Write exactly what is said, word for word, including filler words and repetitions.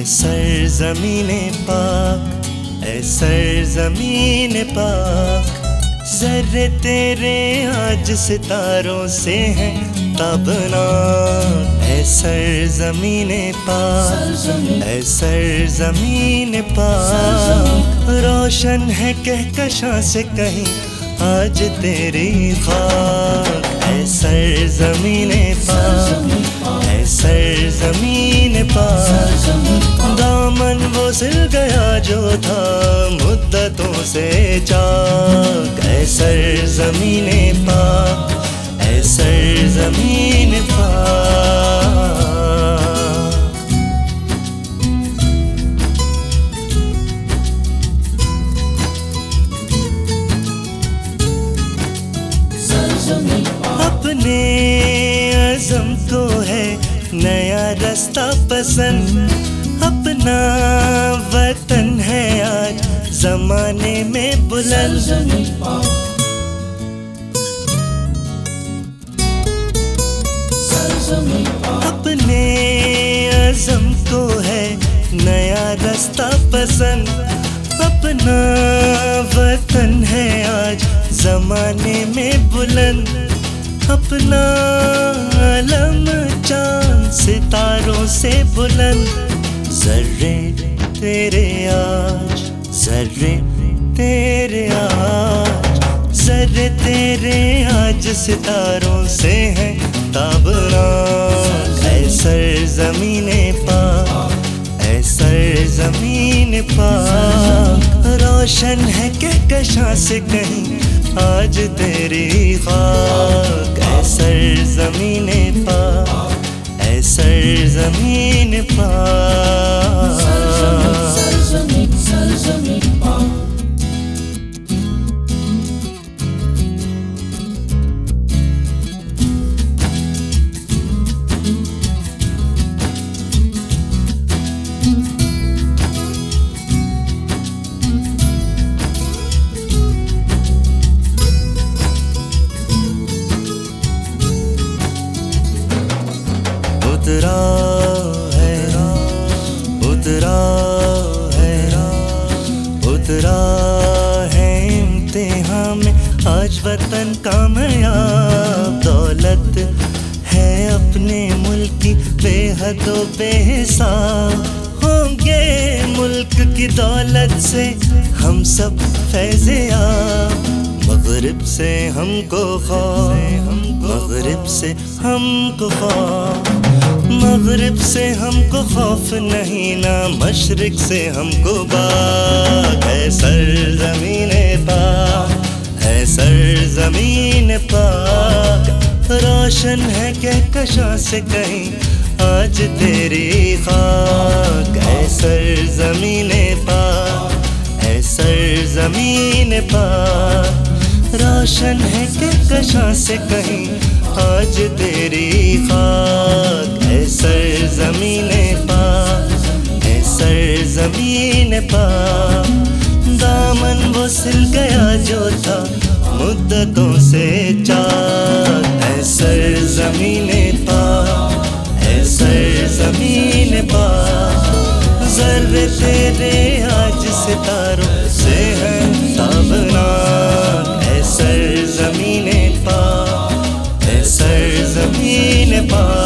सरज़मीने पाक, ऐ सरज़मीने पाक, ज़र्रे तेरे आज सितारों से हैं ताबनाक। ऐ सरज़मीने पाक, ऐ सरज़मीने पाक, रोशन है कहकशां से कहीं आज तेरी खाक। ऐ सरज़मीने पाक, ऐ सरज़मीने पाक, दामन वो सिल गया जो था मुद्दतों से चाक। ऐ सरज़मीने पाक, ऐ सरज़मीने पाक। अपने अज़म को है नया रास्ता पसंद, अपना वतन है आज ज़माने में बुलंद। अपने अज़म को है नया रास्ता पसंद, अपना वतन है आज ज़माने में बुलंद। अपना अलम चाँद सितारों से बुलंद, ज़र्रे तेरे आज, ज़र्रे तेरे आज, ज़र्रे तेरे आज सितारों से हैं ताबनाक। ऐ सरज़मीने पाक, ऐ सरज़मीने पाक, रोशन है कहकशां से कहीं आज तेरी खाक। ऐ सरज़मीने पाक, ऐ सरज़मीने पाक। उतरा है, उतरा है, उतरा है इम्तिहान में आज वतन कामयाब। दौलत है अपने मुल्क की बेहद व बेहिसाब, होंगे मुल्क की दौलत से हम सब फैज़-ए-आब। मग़रिब से हमको ख़ौफ़, मग़रिब से हमको ख़ौफ़, मग़रिब से हमको खौफ नहीं ना मशरिक़ से हमको बाक। है सरज़मीने पाक, है सरज़मीने पाक, रोशन है कहकशां से कहीं आज तेरी खाक। है सरज़मीने पाक, है सरज़मीने पाक, रोशन है कहकशां से कहीं आज तेरी खाक। ऐ सरज़मीने पाक, ऐ सरज़मीने पाक, दामन वो सिल गया जो था मुद्दतों से चाक। ऐ सरज़मीने पाक, ऐ सरज़मीने पाक, ज़र्रे तेरे आज सितारों से हैं ताबनाक। ऐ सरज़मीने पाक, ऐ सरज़मीने पाक।